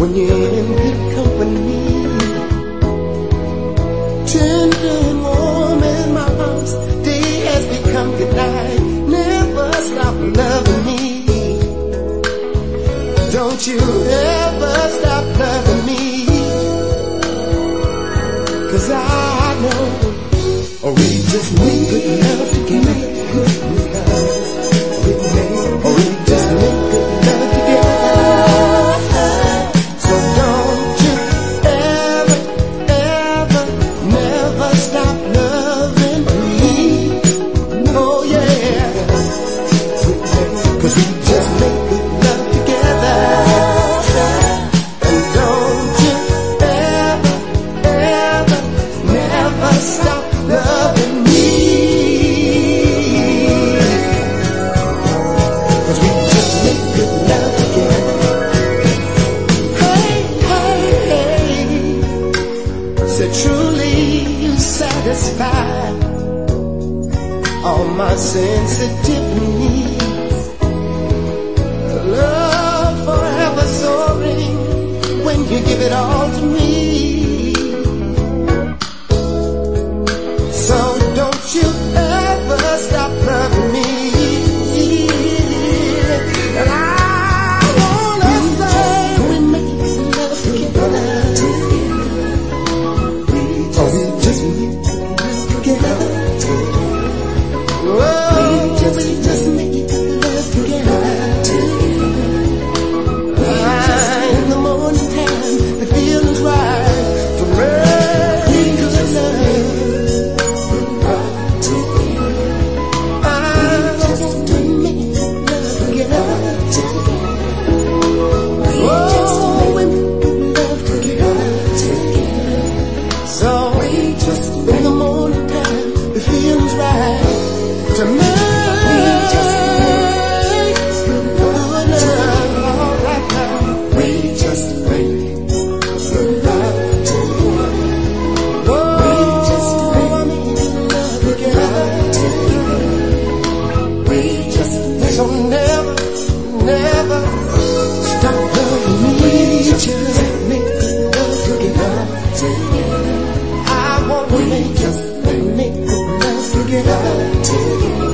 when you're in good company. Tender and warm in my arms, day has become good night. Never stop loving me. Don't you ever stop loving me, 'cause I know we just need good love together. We just need good love together. So don't you ever, ever, never stop loving me. Oh yeah, 'cause we just make good love together. And don't you ever, ever, never stop loving me. 'Cause we just make good love together. Hey, hey, hey. So truly you satisfy all my sensitive needs. Love forever soaring when you give it all to me. So don't you ever stop loving me. And I wanna say we make love together. Oh, we just make love together. Oh, we just make love together. In the morning time, the feeling's right to make good love. I want to make love together. Oh, we make love together. So in the morning time, the feeling's right to make good love. All right now, we just make good love together. Oh, we just make love together. We just so never, never stop loving me. We just make love together. I want to make good love together.